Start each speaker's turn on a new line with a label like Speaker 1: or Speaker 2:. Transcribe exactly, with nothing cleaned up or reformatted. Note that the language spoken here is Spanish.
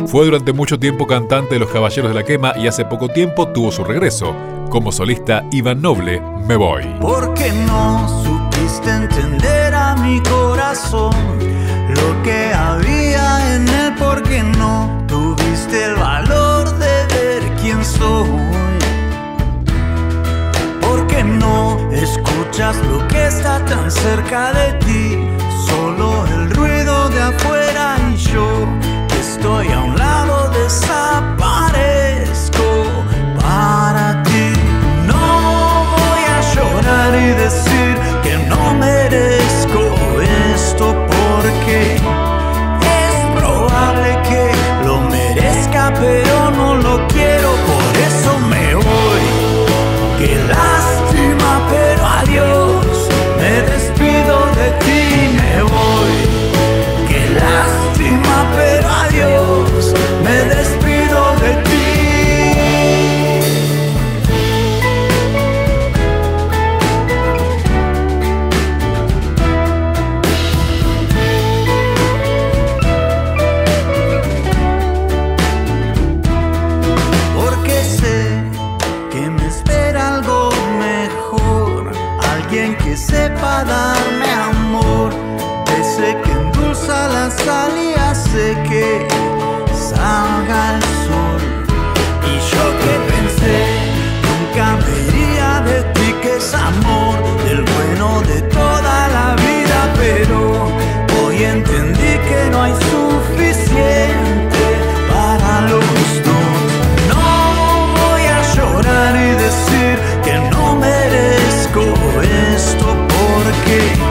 Speaker 1: Fue durante mucho tiempo cantante de Los Caballeros de la Quema y hace poco tiempo tuvo su regreso. Como solista, Iván Noble, Me Voy.
Speaker 2: Porque no supiste entender a mi corazón lo que había en él, porque no tuviste el valor de ver quién soy, porque no escuchas lo que está tan cerca de ti, solo el ruido de afuera y yo que estoy a un lado desaparezco para ti. No voy a llorar y decir que no merezco esto, porque es probable que lo merezca, pero no lo quiero, por eso me voy. Qué lástima, pero adiós, me despido de ti, me voy. Qué lástima, pero adiós, me despido de ti. Porque sé que me espera algo mejor, alguien que sepa darme amor, ese que endulza la sal y hace que salga el sol. Y yo que pensé nunca me iría de ti, que es amor, del bueno de toda la vida, pero hoy entendí que no hay suficiente para los dos. No voy a llorar y decir que no merezco esto, porque